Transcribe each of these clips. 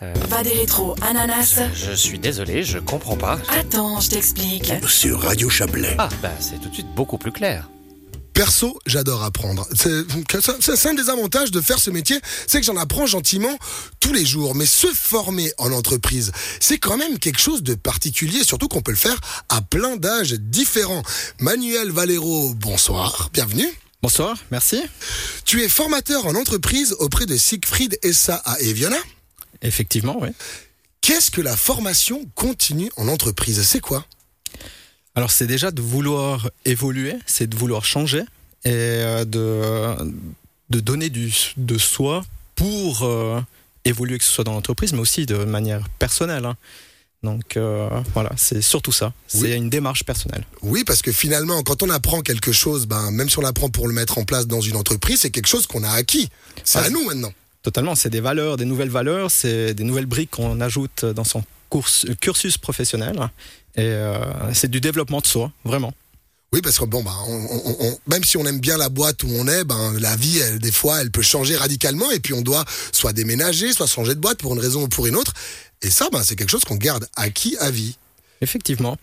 Pas des rétros, ananas. Je suis désolé, je comprends pas. Attends, je t'explique. Sur Radio Chablais. Ah, c'est tout de suite beaucoup plus clair. Perso, j'adore apprendre. C'est un des avantages de faire ce métier, c'est que j'en apprends gentiment tous les jours. Mais se former en entreprise, c'est quand même quelque chose de particulier, surtout qu'on peut le faire à plein d'âges différents. Manuel Valero, bonsoir, bienvenue. Bonsoir, merci. Tu es formateur en entreprise auprès de Siegfried SA à Eviona. Effectivement, oui. Qu'est-ce que la formation continue en entreprise ? C'est quoi ? Alors c'est déjà de vouloir évoluer, c'est de vouloir changer et de donner de soi pour évoluer, que ce soit dans l'entreprise, mais aussi de manière personnelle. Donc voilà, c'est surtout ça, c'est une démarche personnelle. Oui, parce que finalement, quand on apprend quelque chose, même si on l'apprend pour le mettre en place dans une entreprise, c'est quelque chose qu'on a acquis. C'est à nous maintenant. Totalement, c'est des valeurs, des nouvelles valeurs, c'est des nouvelles briques qu'on ajoute dans son cursus professionnel. Et c'est du développement de soi, vraiment. Oui, parce que même si on aime bien la boîte où on est, la vie, des fois, elle peut changer radicalement et puis on doit soit déménager, soit changer de boîte pour une raison ou pour une autre. Et ça, c'est quelque chose qu'on garde acquis à vie. Effectivement.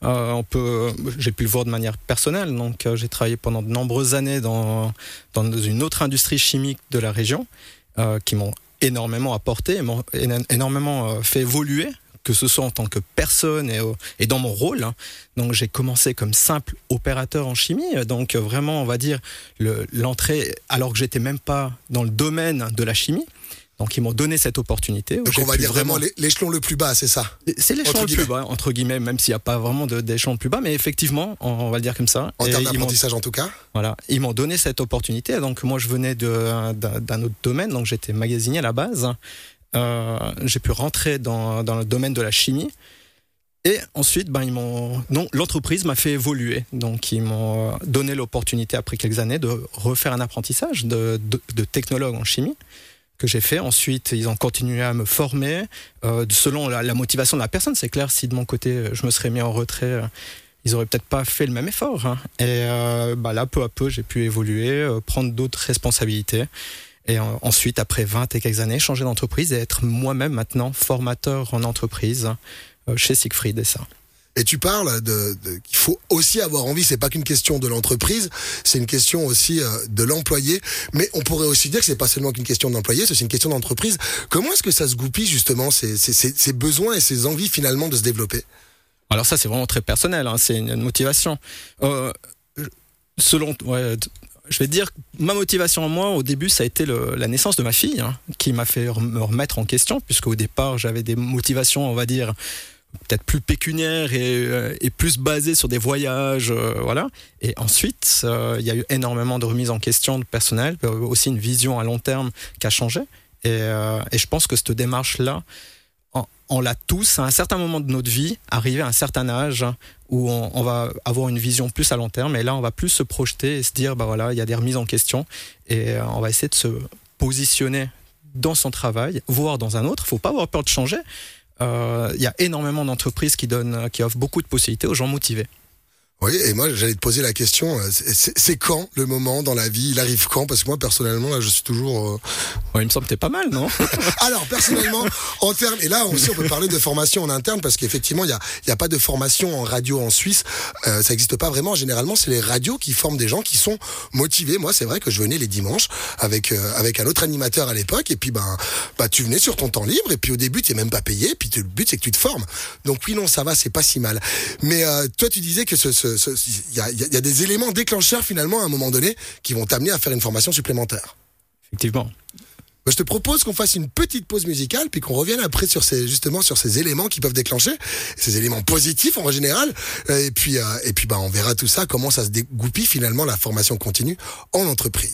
J'ai pu le voir de manière personnelle. Donc, j'ai travaillé pendant de nombreuses années dans une autre industrie chimique de la région qui m'ont énormément apporté, m'ont énormément fait évoluer, que ce soit en tant que personne et dans mon rôle. Donc j'ai commencé comme simple opérateur en chimie, donc vraiment on va dire l'entrée alors que j'étais même pas dans le domaine de la chimie. Donc ils m'ont donné cette opportunité. Donc on va dire vraiment l'échelon le plus bas, c'est ça ? C'est l'échelon le plus bas, entre guillemets, même s'il n'y a pas vraiment d'échelon le plus bas, mais effectivement, on va le dire comme ça. En termes d'apprentissage en tout cas ? Voilà, ils m'ont donné cette opportunité. Donc moi je venais d'un autre domaine, donc j'étais magasinier à la base. J'ai pu rentrer dans le domaine de la chimie et ensuite l'entreprise m'a fait évoluer, donc ils m'ont donné l'opportunité après quelques années de refaire un apprentissage de technologue en chimie que j'ai fait. Ensuite ils ont continué à me former selon la motivation de la personne. C'est clair, si de mon côté je me serais mis en retrait, ils auraient peut-être pas fait le même effort, et là peu à peu j'ai pu évoluer, prendre d'autres responsabilités. Et ensuite, après 20 et quelques années, changer d'entreprise et être moi-même maintenant formateur en entreprise chez Siegfried SA. Et tu parles qu'il faut aussi avoir envie, c'est pas qu'une question de l'entreprise, c'est une question aussi de l'employé. Mais on pourrait aussi dire que c'est pas seulement qu'une question d'employé, c'est une question d'entreprise. Comment est-ce que ça se goupille justement ces besoins et ces envies finalement de se développer ? Alors ça, c'est vraiment très personnel, c'est une motivation. Je vais dire, ma motivation à moi, au début, ça a été la naissance de ma fille, qui m'a fait me remettre en question, puisqu'au départ, j'avais des motivations, on va dire, peut-être plus pécuniaires et plus basées sur des voyages, voilà. Et ensuite, il y a eu énormément de remises en question de personnel, aussi une vision à long terme qui a changé. Et je pense que cette démarche-là, on l'a tous à un certain moment de notre vie, arrivé à un certain âge où on va avoir une vision plus à long terme, et là on va plus se projeter et se dire il y a des remises en question et on va essayer de se positionner dans son travail, voire dans un autre. Il ne faut pas avoir peur de changer. Il y a énormément d'entreprises qui offrent beaucoup de possibilités aux gens motivés. Oui, et moi j'allais te poser la question, c'est quand le moment dans la vie, il arrive quand ? Parce que moi personnellement là je suis toujours... Ouais, il me semble que t'es pas mal, non ? Alors personnellement, en termes, et là aussi on peut parler de formation en interne, parce qu'effectivement il y a pas de formation en radio en Suisse, ça n'existe pas vraiment. Généralement c'est les radios qui forment des gens qui sont motivés. Moi c'est vrai que je venais les dimanches avec un autre animateur à l'époque, et puis tu venais sur ton temps libre, et puis au début tu n'es même pas payé, puis le but c'est que tu te formes. Donc oui, non, ça va, c'est pas si mal. Mais toi tu disais que il y a des éléments déclencheurs finalement à un moment donné qui vont t'amener à faire une formation supplémentaire. Effectivement. Je te propose qu'on fasse une petite pause musicale, puis qu'on revienne après sur ces éléments qui peuvent déclencher, ces éléments positifs en général, et puis on verra tout ça, comment ça se dégoupille finalement la formation continue en entreprise.